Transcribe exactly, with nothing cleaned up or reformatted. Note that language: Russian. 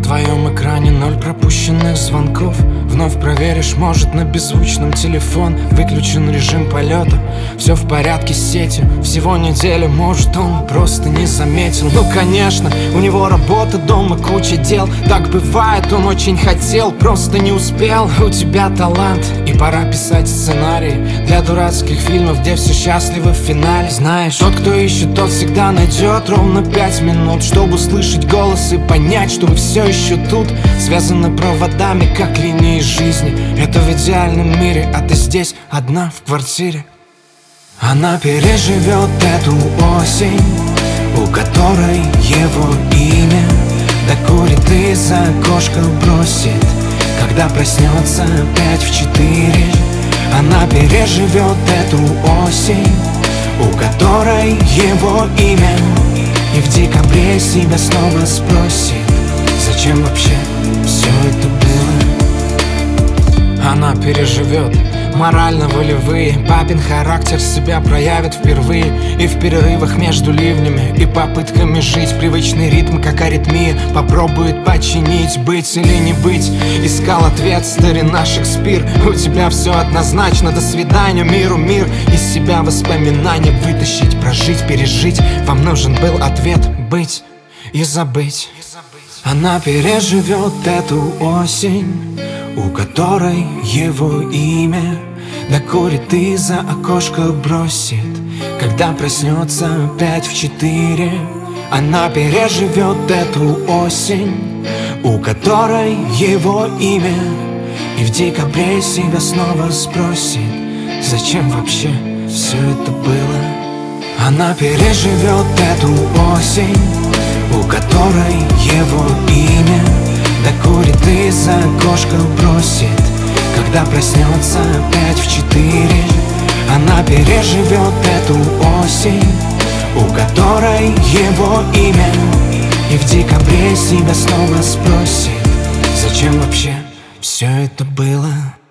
твоем экране ноль пропущенных звонков. Вновь проверишь, может, на беззвучном телефон выключен режим полета. Все в порядке с сетью, всего неделя, может, он просто не заметил. Ну, конечно, у него работа, дома, куча дел. Так бывает, он очень хотел, просто не успел. У тебя талант, и пора писать сценарий для дурацких фильмов, где все счастливы в финале. Знаешь, тот, кто ищет, тот всегда найдет ровно пять минут, чтобы услышать голос и понять, что вы все еще тут. Связаны проводами, как линии жизни. Это в идеальном мире, а ты здесь одна в квартире. Она переживет эту осень, у которой его имя. Докурит и за окошко бросит, когда проснется опять в четыре. Она переживет эту осень, у которой его имя. И в декабре себя снова спросит, зачем вообще все это было. Она переживет морально-волевые, папин характер себя проявит впервые. И в перерывах между ливнями и попытками жить привычный ритм, как аритмия, попробует починить, быть или не быть. Искал ответ старина Шекспир. У тебя все однозначно, до свидания миру мир. Из себя воспоминания вытащить, прожить, пережить. Вам нужен был ответ быть и забыть. Она переживет эту осень, у которой его имя. Докурит и за окошко бросит, когда проснется опять в четыре. Она переживет эту осень, у которой его имя. И в декабре себя снова спросит, зачем вообще все это было. Она переживет эту осень, у которой его имя. Докурит и за окошко бросит, когда проснется опять в четыре. Она переживет эту осень, у которой его имя. И в декабре себя снова спросит, зачем вообще все это было.